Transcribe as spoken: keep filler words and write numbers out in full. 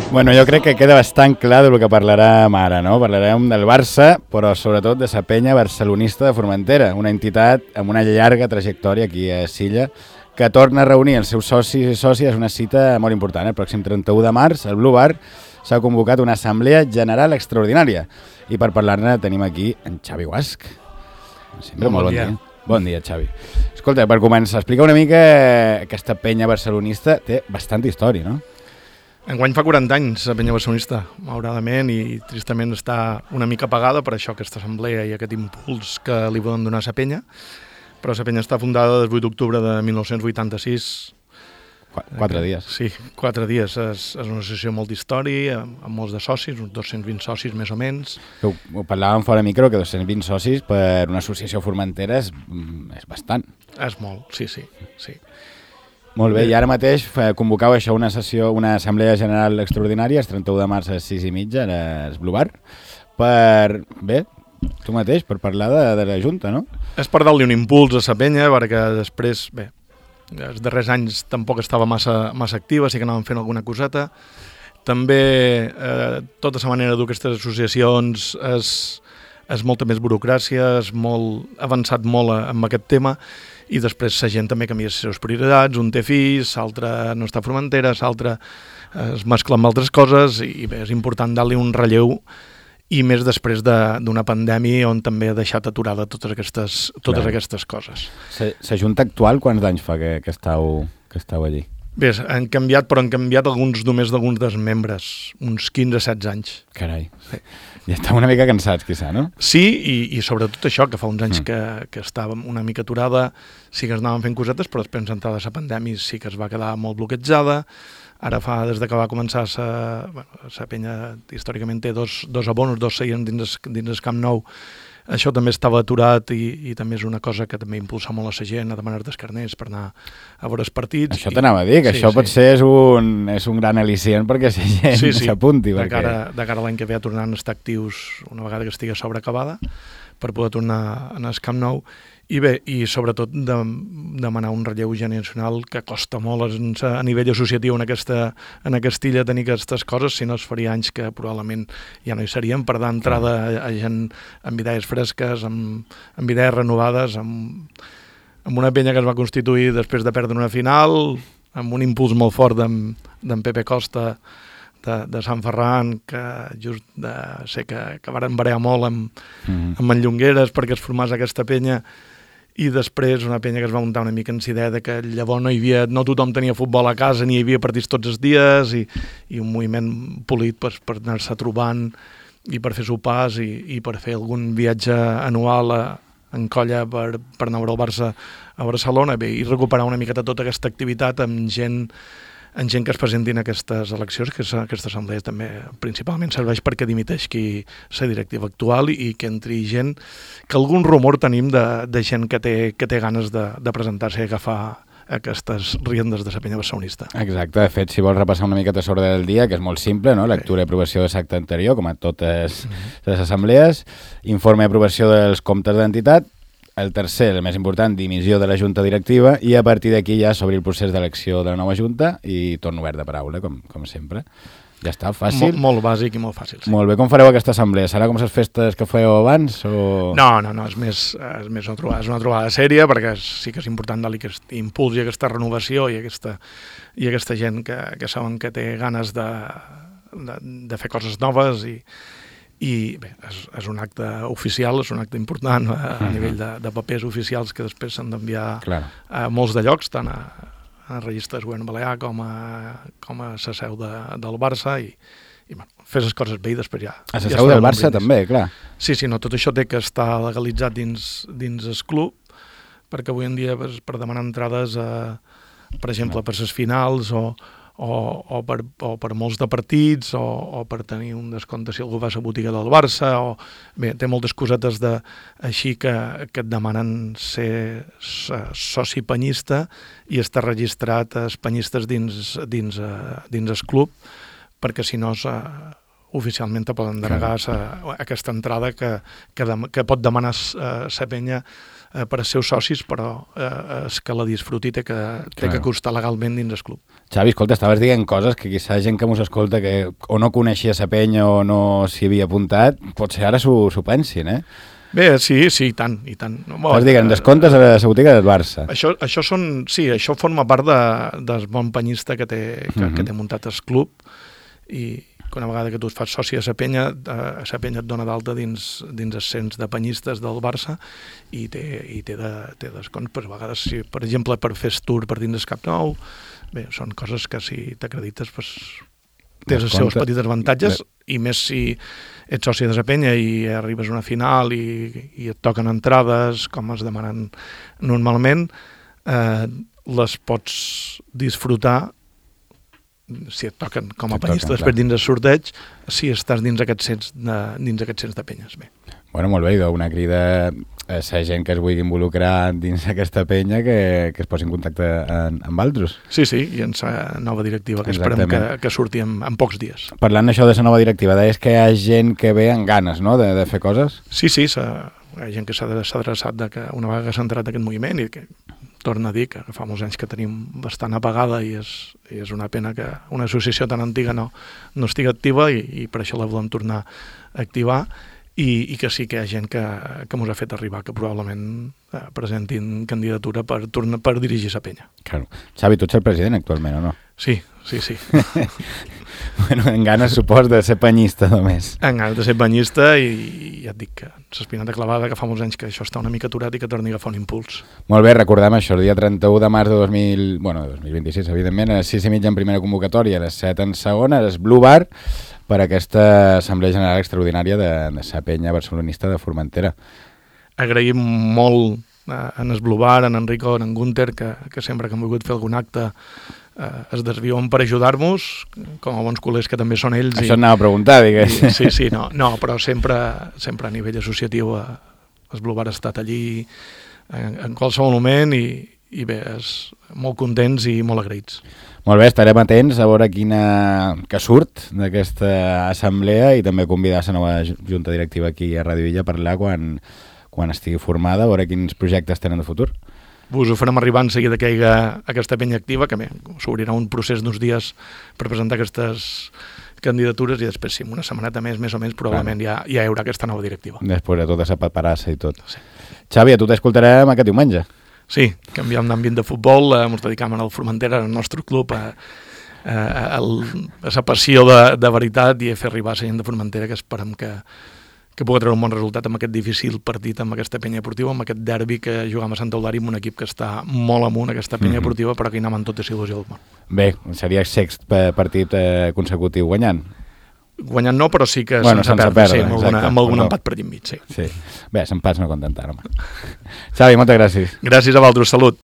Bueno, jo crec que queda bastant clar del que parlarem ara, no? Parlarem del Barça, però sobretot de la penya barcelonista de Formentera, una entitat amb una llarga trajectòria aquí a Silla, que torna a reunir els seus socis i sòcies. Una cita molt important. El pròxim trenta-u de març, al Blue Bar, s'ha convocat una assemblea general extraordinària. I per parlar-ne tenim aquí en Xavi Guasch. Sempre molt bon dia. Bon dia, Xavi. Escolta, per començar, explica una mica que aquesta penya barcelonista té bastanta història, no? Enguany fa quaranta anys la penya barcelonista, malauradament, i tristament està una mica apagada per això, aquesta assemblea i aquest impuls que li volen donar a la penya. Però la penya està fundada el vuit d'octubre de mil nou-cents vuitanta-sis. Qu quatre dies. Sí, quatre dies. És, és una associació molt d'història, amb, amb molts de socis, uns dos-cents vint socis més o menys. Ho, ho parlàvem fora micro, que dos-cents vint socis per una associació formentera és, és bastant. És molt, sí, sí, sí. Molt bé, i ara mateix convocau això una sessió, una assemblea general extraordinària, el trenta-u de març a les sis i mitja, al Blue Bar, per, bé, tu mateix, per parlar de, de la Junta, no? És per dar-li un impuls a la penya, perquè després, bé, els darrers anys tampoc estava massa, massa activa, sí que anàvem fent alguna coseta. També eh, tota la manera d'aquestes associacions és, és molta més burocràcia, és molt, ha avançat molt amb aquest tema, i després la gent també canvia les seves prioritats, un té fills, l'altre no està a Formentera, l'altre es mescla amb altres coses, i bé, és important dar-li un relleu, i més després d'una de, pandèmia on també ha deixat aturada totes aquestes, totes Clar. aquestes coses. La Junta actual quants anys fa que, que, estàu, que estàu allí? Bé, han canviat, però han canviat alguns, només d'alguns dels membres, uns quinze setze anys. Carai, sí. Ja estem una mica cansats, quizà, no? Sí, i, i sobretot això, que fa uns anys mm. que, que estàvem una mica aturada, sí que es anaven fent cosetes, però després entrada la pandèmia sí que es va quedar molt bloquejada. Ara fa, des que va començar la bueno, penya, històricament té dos, dos abonos, dos seients dins, dins el Camp Nou. Això també estava aturat, i, i també és una cosa que també impulsa molt a la gent a demanar-te els carnets per anar a veure els partits. Això t'anava a dir, que sí, això sí. potser és un, és un gran al·licient perquè la gent sí, sí. s'apunti. De, perquè... cara, de cara a l'any que ve a tornar a estar actius una vegada que estigui sobreacabada, per poder tornar a anar al Camp Nou. I bé, i sobretot de, demanar un relleu generacional que costa molt a nivell associatiu en aquesta, en aquesta illa tenir aquestes coses, si no es faria anys que probablement ja no hi seríem, per dar entrada a, a gent amb idees fresques, amb, amb idees renovades, amb, amb una penya que es va constituir després de perdre una final, amb un impuls molt fort d'en Pepe Costa, de, de Sant Ferran, que just de, sé que, que varen barear molt amb, mm-hmm. amb en Llongueres perquè es formés aquesta penya, i després una penya que es va muntar una mica en la idea de que llavors no hi havia, no tothom tenia futbol a casa, ni hi havia partits tots els dies, i, i un moviment polit per, per anar-se trobant i per fer sopars i, i per fer algun viatge anual a, en colla per, per anar a veure el Barça a Barcelona, bé, i recuperar una miqueta tota aquesta activitat amb gent en gent que es presenti en aquestes eleccions, que aquesta assemblea també principalment serveix perquè dimiteixi la directiva actual i que entri gent, que algun rumor tenim de, de gent que té, que té ganes de, de presentar-se i agafar aquestes riendes de la penya barcelonista. Exacte, de fet, si vols repassar una miqueta l'ordre del dia, que és molt simple, no? Lectura i aprovació de l'acte anterior, com a totes les assemblees, informe i aprovació dels comptes d'entitat, el tercer, el més important, dimissió de la Junta Directiva, i a partir d'aquí ja s'obri el procés d'elecció de la nova Junta i torn obert de paraula, com, com sempre. Ja està, fàcil. Molt, molt bàsic i molt fàcil. Sí. Molt bé, com fareu aquesta assemblea? Serà com les festes que fèieu abans? O... No, no, no, és més, és més una trobada, és una trobada sèria, perquè sí que és important dar-li aquest impuls i aquesta renovació i aquesta, i aquesta gent que, que saben que té ganes de, de, de fer coses noves i i bé, és, és un acte oficial, és un acte important a, a nivell de, de papers oficials que després s'han d'enviar a molts de llocs, tant a, a registres govern balear com a, com a la seu de, del Barça i, i bueno, fer les coses bé i després ja... A la seu del Barça també, clar. Sí, sí, no, tot això té que estar legalitzat dins, dins el club, perquè avui en dia per, per demanar entrades, a, per exemple, per les finals o O, o, per, o per molts de partits, o, o per tenir un descompte si algú va a la botiga del Barça, o bé, té moltes cosetes de, així que, que et demanen ser soci penyista i estar registrat els penyistes dins, dins, dins el club, perquè si no oficialment te poden denegar sa, aquesta entrada que, que, de, que pot demanar uh, sa penya uh, per als seus socis, però uh, és que la disfruti té que, té que costar legalment dins el club. Xavi, escolta, estaves dient coses que quizà gent que mos escolta que o no coneixia sa penya o no s'hi havia apuntat, potser ara s'ho pensin, eh? Bé, sí, sí, i tant, i tant. Bon, Estàs dient, descomptes a la botiga del Barça. Això, això són, sí, això forma part de, del bon penyista que té, que, uh-huh. que té muntat el club, i que una vegada que tu et fas soci a sa penya, a sa penya et dona d'alta dins, dins el cens de penyistes del Barça i té, i té, de, té descompte. Per a vegades, si, per exemple, per fer el tour per dins del Camp Nou, bé, són coses que si t'acredites, pues, tens els seus petits avantatges, i més si ets soci de sa penya i arribes a una final i, i et toquen entrades, com es demanen normalment, eh, les pots disfrutar si et toquen com a si penyista després dins el sorteig, si estàs dins aquest cens de, dins aquest cens de penyes. Bé. Bueno, molt bé, una crida a la gent que es vulgui involucrar dins aquesta penya que, que es posi en contacte en, amb altres. Sí, sí, i en la nova directiva, que Exactament. esperem que, que surti en, en pocs dies. Parlant d'això de la nova directiva, deies que hi ha gent que ve amb ganes, no?, de, de fer coses? Sí, sí, hi ha gent que s'ha adreçat de que una vegada s'ha entrat aquest moviment i que torna a dir que fa molts anys que tenim bastant apagada i és, i és una pena que una associació tan antiga no, no estigui activa i, i per això la volem tornar a activar i, i que sí que hi ha gent que, que ens ha fet arribar que probablement eh, presentin candidatura per, tornar, per dirigir la penya. Claro. Xavi, tu ets el president actualment o no? Sí, sí, sí. Bueno, en ganes, supos, de ser penyista només. En ganes de ser penyista i, i ja et dic que s'espinata clavada, que fa molts anys que això està una mica aturat i que torni a agafar un impuls. Molt bé, recordem això, el dia trenta-u de març de dos mil, bueno, dos mil vint-i-sis, evidentment, a les sis i mitja en primera convocatòria, a les set en segona, a les Blue Bar, per aquesta Assemblea General Extraordinària de, de sa penya barcelonista de Formentera. Agraïm molt eh, en el Blue Bar, en Enrico, en Gunter, que, que sempre que han volgut fer algun acte eh, es desviuen per ajudar-nos, com a bons col·legs que també són ells. Això i, anava a preguntar, digues. I, sí, sí, no, no però sempre, sempre a nivell associatiu eh, el Blue Bar ha estat allí en, en qualsevol moment i, i bé, és molt contents i molt agraïts. Molt bé, estarem atents a veure quina que surt d'aquesta assemblea i també convidar la nova junta directiva aquí a Ràdio Illa a parlar quan, quan estigui formada, a veure quins projectes tenen de futur. Us ho farem arribar en seguida que hi hagi aquesta penya activa, que s'obrirà un procés d'uns dies per presentar aquestes candidatures i després, sí, una setmaneta més, més o menys, probablement ja, ja hi haurà aquesta nova directiva. Després de tota la paperassa i tot. Sí. Xavi, a tu t'escoltarem aquest diumenge. Sí, canviam d'ambient de futbol, eh, ens dedicam al Formentera, al nostre club, a, a, a, a la passió de, de veritat i a fer arribar a la gent de Formentera, que esperem que, que pugui treure un bon resultat amb aquest difícil partit, amb aquesta penya esportiva, amb aquest derbi que jugam a Sant Eudari amb un equip que està molt amunt, aquesta penya esportiva, però que hi anem amb tota la il·lusió del món. Bé, seria el sext partit eh, consecutiu guanyant. Guanyant no, però sí que bueno, sense, sense perdre, sí, amb, exacte, alguna, amb algun empat per allà enmig, sí. sí. Bé, s'empats no contentaran. Xavi, moltes gràcies. Gràcies a vosaltres, salut.